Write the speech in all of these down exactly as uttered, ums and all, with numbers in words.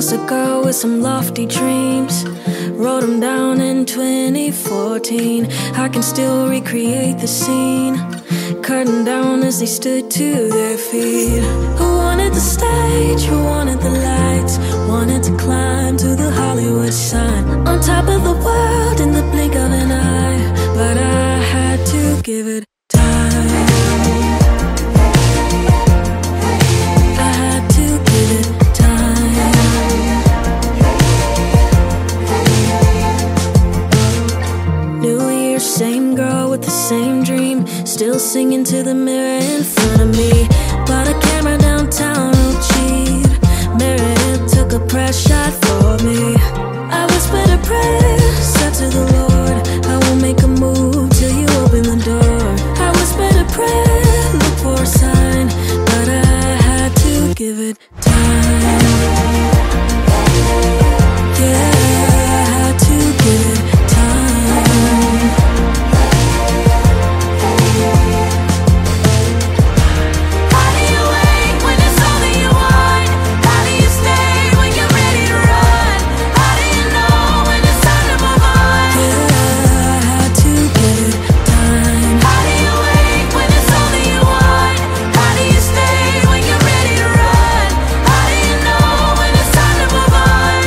was a girl with some lofty dreams. Wrote them down in twenty fourteen. I can still recreate the scene, curtain down as they stood to their feet. Who wanted the stage? Who wanted the lights? Wanted to climb to the Hollywood sign, on top of the world in the blink of an eye. But I had to give it time. I had to give it time. New Year, same girl with the same dream, still singing to the mirror in front of me. Bought a camera downtown, real cheap. Meredith took a press shot for me. I whispered a prayer, said to the Lord, I won't make a move till you open the door. I whispered a prayer, look for a sign, but I had to give it time. Yeah, I had to give it time. How do you wait when it's all that you want? How do you stay when you're ready to run? How do you know when it's time to move on? Yeah, I had to give it time. How do you wait when it's all that you want? How do you stay when you're ready to run? How do you know when it's time to move on?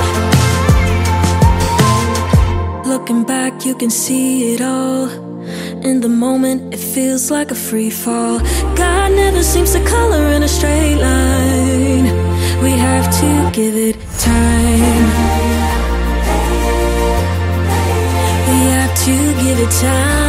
Looking back, you can see it all. In the moment, it feels like a free fall. God never seems to color in a straight line. We have to give it time. We have to give it time.